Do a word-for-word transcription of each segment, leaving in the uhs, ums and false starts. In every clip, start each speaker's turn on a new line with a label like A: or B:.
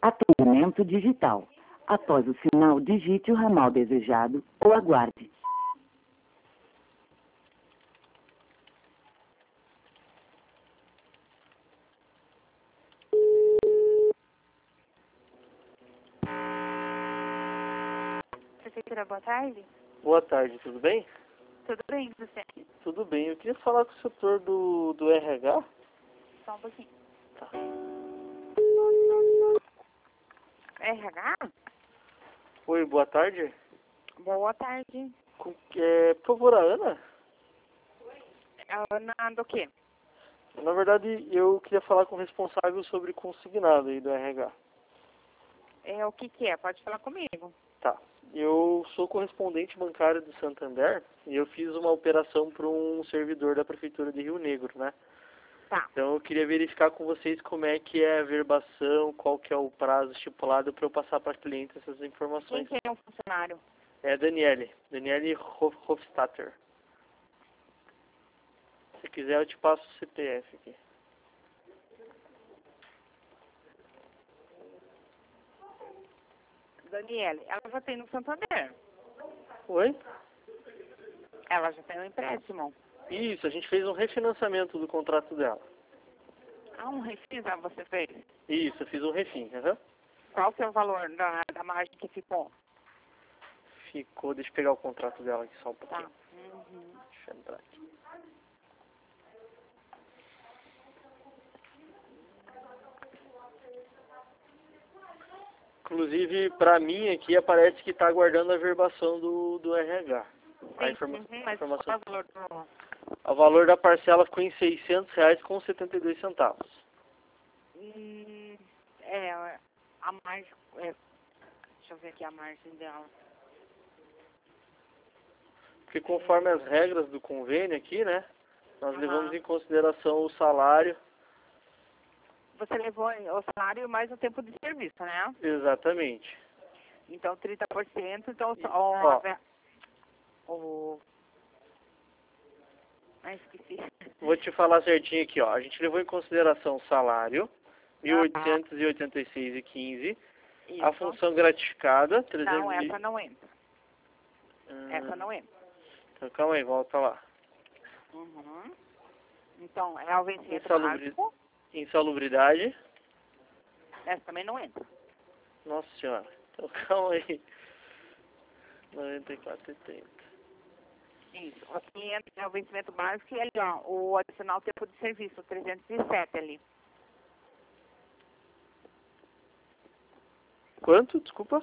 A: Atendimento digital. Após o sinal, digite o ramal desejado ou aguarde.
B: Prefeitura, boa tarde.
C: Boa tarde, tudo bem?
B: Tudo bem, você?
C: Tudo bem, eu queria falar com o setor do, do R H.
B: Só um pouquinho.
C: Tá.
B: R H?
C: Oi, boa tarde.
B: Boa tarde.
C: Com, é, por favor, a Ana?
B: A Ana do quê?
C: Na verdade, eu queria falar com o responsável sobre consignado aí do R H.
B: É, o que que é? Pode falar comigo.
C: Tá. Eu sou correspondente bancário do Santander e eu fiz uma operação para um servidor da Prefeitura de Rio Negro, né?
B: Tá.
C: Então eu queria verificar com vocês como é que é a verbação, qual que é o prazo estipulado para eu passar para cliente essas
B: Quem
C: informações.
B: que é o funcionário?
C: É a Daniele, Daniele Hof- Hofstadter. Se quiser eu te passo o C P F aqui.
B: Daniele, ela já tem no Santander.
C: Oi?
B: Ela já tem um empréstimo.
C: Isso, a gente fez um refinanciamento do contrato dela.
B: Ah, um refis ah, você fez?
C: Isso, eu fiz um refin, aham.
B: Qual que é o valor da, da margem que ficou?
C: Ficou, deixa eu pegar o contrato dela aqui só um
B: Tá.
C: pouquinho.
B: Uhum.
C: Deixa eu entrar aqui. Inclusive, pra mim aqui aparece que tá aguardando a verbação do, do R H. A
B: Sim,
C: informa
B: uhum, mas
C: informação.
B: qual é o valor do...
C: O valor da parcela ficou em seiscentos reais com setenta e dois centavos.
B: Hum, é, a margem... É, deixa eu ver aqui a margem dela.
C: Porque conforme as regras do convênio aqui, né, nós
B: Aham.
C: levamos em consideração o salário.
B: Você levou o salário mais o tempo de serviço, né?
C: Exatamente.
B: Então, trinta por cento, então,
C: E,
B: ó,
C: ó,
B: o... Ah, esqueci.
C: vou te falar certinho aqui, ó. A gente levou em consideração o salário, mil oitocentos e oitenta e seis reais e quinze.
B: Isso.
C: A função gratificada,
B: Não,
C: trezentos e...
B: essa não entra.
C: Hum,
B: Essa não entra.
C: Então, calma aí, volta lá.
B: Uhum. Então, é o vencimento
C: Insalubri...
B: básico.
C: Insalubridade.
B: Essa também não entra.
C: Nossa senhora. Então, calma aí. noventa e quatro e trinta.
B: Isso. Aqui entra é o vencimento básico e ali, ó, o adicional tempo de serviço, trezentos e sete ali.
C: Quanto? Desculpa.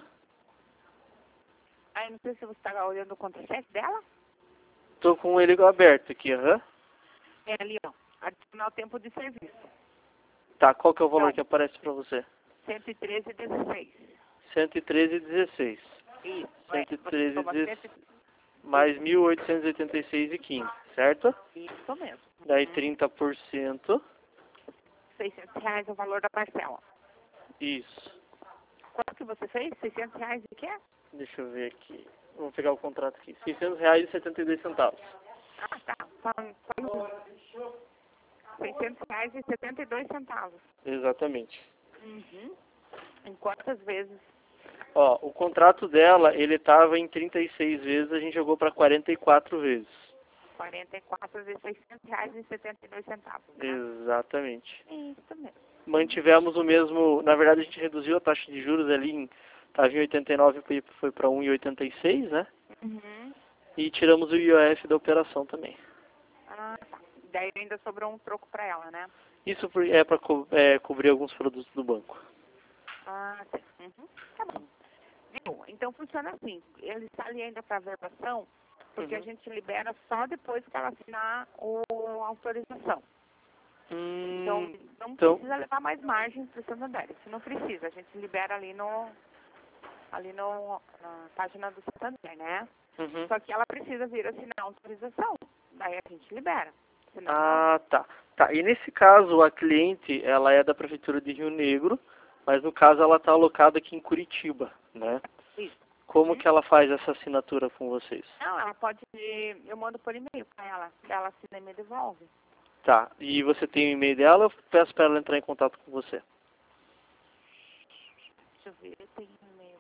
B: Aí, não sei se você está olhando o contra-cheque dela.
C: Tô com ele aberto aqui, aham.
B: É ali, ó, adicional tempo de serviço.
C: Tá, qual que é o valor
B: Não.
C: que aparece pra você?
B: cento e treze e dezesseis.
C: cento e treze e dezesseis.
B: Isso.
C: cento e
B: É,
C: treze
B: você toma
C: dezesseis.
B: cento...
C: Mais mil oitocentos e oitenta e seis e quinze, certo?
B: Isso mesmo.
C: Daí
B: Uhum.
C: trinta por cento.
B: seiscentos reais é o valor da parcela.
C: Isso.
B: Quanto que você fez? seiscentos reais de quê?
C: Deixa eu ver aqui. Vamos pegar o contrato aqui. seiscentos reais e setenta e dois centavos.
B: Ah, tá. Só, só seiscentos reais e setenta e dois centavos.
C: Exatamente.
B: Uhum. Em quantas vezes?
C: Ó, o contrato dela, ele tava em trinta e seis vezes, a gente jogou para quarenta e quatro vezes.
B: quarenta e quatro vezes seiscentos reais e setenta e dois centavos. Né?
C: Exatamente.
B: Isso mesmo.
C: Mantivemos o mesmo, na verdade a gente reduziu a taxa de juros ali, em, tava em oitenta e nove, foi, foi para um vírgula oitenta e seis, né?
B: Uhum.
C: E tiramos o I O F da operação também.
B: Ah, tá. Daí ainda sobrou um troco pra ela, né?
C: Isso por- é para co é, cobrir alguns produtos do banco.
B: Ah, tá. Uhum. Tá bom. Viu? Então funciona assim. Ele está ali ainda para verbação, porque
C: Uhum.
B: a gente libera só depois que ela assinar o, a autorização.
C: Hum,
B: Então, não
C: então,
B: precisa levar mais margens para o Santander. Isso não precisa. A gente libera ali no ali no, na página do Santander, né?
C: uhum.
B: Só que ela precisa vir assinar a autorização. Daí a gente libera. Senão,
C: Ah, tá. Tá. E nesse caso, a cliente, ela é da Prefeitura de Rio Negro, mas no caso ela está alocada aqui em Curitiba, né?
B: não. Isso.
C: Como
B: Uhum.
C: que ela faz essa assinatura com vocês?
B: Não, ela pode... Eu mando por e-mail para ela. Ela assina e me devolve.
C: Tá. E você tem o e-mail dela, eu peço para ela entrar em contato com você.
B: Deixa eu ver, tem um e-mail.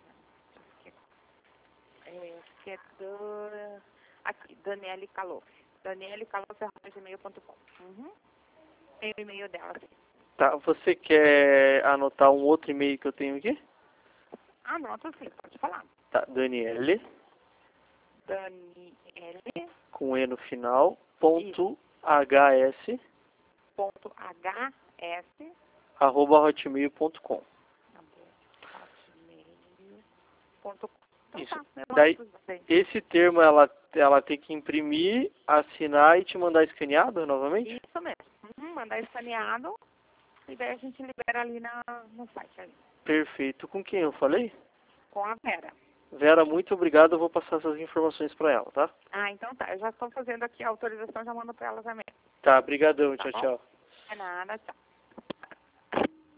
B: É, que é do... Aqui, Daniele Calof. Daniele Calof, arroba gmail ponto com. Uhum. Tem o e-mail dela, sim.
C: Tá, você quer anotar um outro e-mail que eu tenho aqui?
B: Ah, não, sim, pode falar.
C: Tá, Daniele,
B: Daniele,
C: com E no final, ponto hs,
B: ponto hs,
C: arroba hotmail ponto com.
B: hotmail ponto com. Então,
C: Isso.
B: tá, eu
C: Daí,
B: mando pra você.
C: esse termo ela, ela tem que imprimir, assinar e te mandar escaneado novamente?
B: Isso mesmo. Uhum, mandar escaneado e daí a gente libera ali na, no site. Ali.
C: Perfeito. Com quem eu falei?
B: Com a Vera.
C: Vera, muito obrigado. Eu vou passar essas informações para ela, tá?
B: Ah, então tá. Eu já estou fazendo aqui a autorização, já mando para ela também.
C: Tá, brigadão.
B: Tá
C: Tchau,
B: bom?
C: tchau.
B: É nada, tchau.